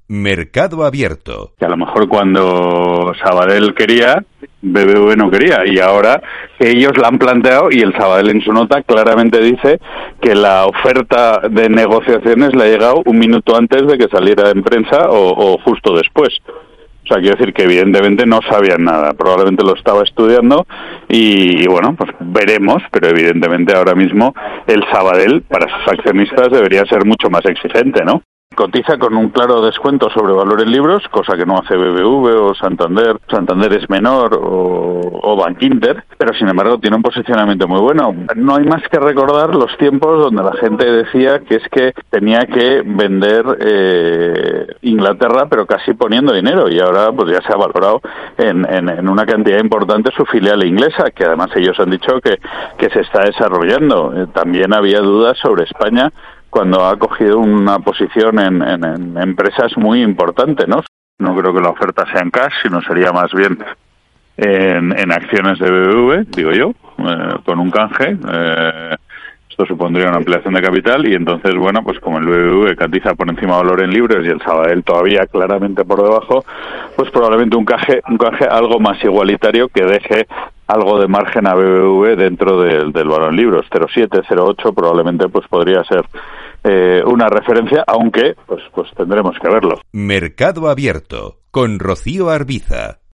Mercado Abierto. Que a lo mejor cuando Sabadell quería, BBV no quería, y ahora ellos la han planteado y el Sabadell en su nota claramente dice que la oferta de negociaciones le ha llegado un minuto antes de que saliera en prensa o justo después. O sea, quiero decir que evidentemente no sabían nada, probablemente lo estaba estudiando y bueno, pues veremos, pero evidentemente ahora mismo el Sabadell para sus accionistas debería ser mucho más exigente, ¿no? Cotiza con un claro descuento sobre valor en libros, cosa que no hace BBV o Santander. Santander es menor o Bankinter, pero sin embargo tiene un posicionamiento muy bueno. No hay más que recordar los tiempos donde la gente decía que es que tenía que vender Inglaterra, pero casi poniendo dinero, y ahora pues ya se ha valorado en una cantidad importante su filial inglesa, que además ellos han dicho que se está desarrollando. También había dudas sobre España cuando ha cogido una posición en empresas muy importantes, ¿no? No creo que la oferta sea en cash, sino sería más bien en acciones de BBV, digo yo, con un canje. Esto supondría una ampliación de capital y entonces, bueno, pues como el BBV cotiza por encima de valor en libros y el Sabadell todavía claramente por debajo, pues probablemente un canje algo más igualitario que deje algo de margen a BBV dentro del valor en libros. 0,7, 0,8 probablemente pues podría ser una referencia, aunque pues tendremos que verlo. Mercado Abierto con Rocío Arbiza.